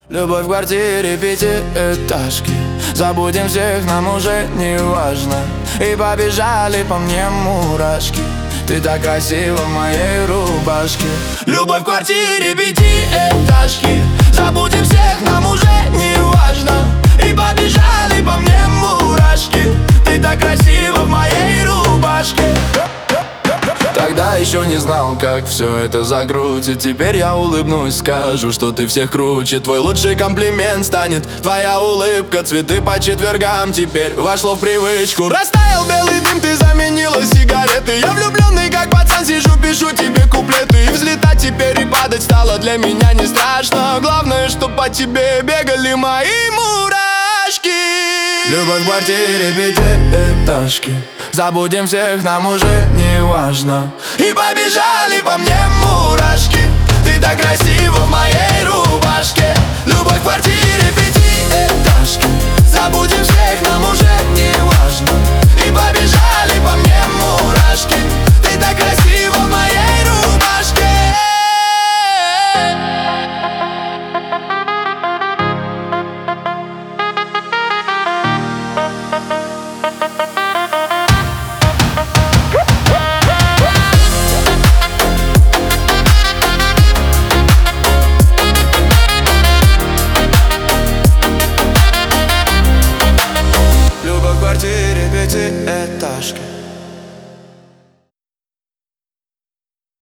Любовь в квартире пятиэтажки. Забудем всех, нам уже не важно. И побежали по мне мурашки. Ты так красива в моей рубашке. Любовь в квартире пятиэтажки. Забудем всех, нам уже не важно. И побежали по мне мурашки. Ты так красива в моей рубашке. Тогда еще не знал, как все это закрутит. Теперь я улыбнусь, скажу, что ты всех круче. Твой лучший комплимент станет твоя улыбка. Цветы по четвергам теперь вошло в привычку. Растаял белый дым, ты заменила сигареты. Я влюбленный как пацан, сижу, пишу тебе куплеты. И взлетать теперь и падать стало для меня не страшно. Главное, чтоб по тебе бегали мои мурашки. Любовь в квартире пятиэтажки. Забудем всех, нам уже не важно. И побежали по мне мурашки. Ты так красива в моей рубашке.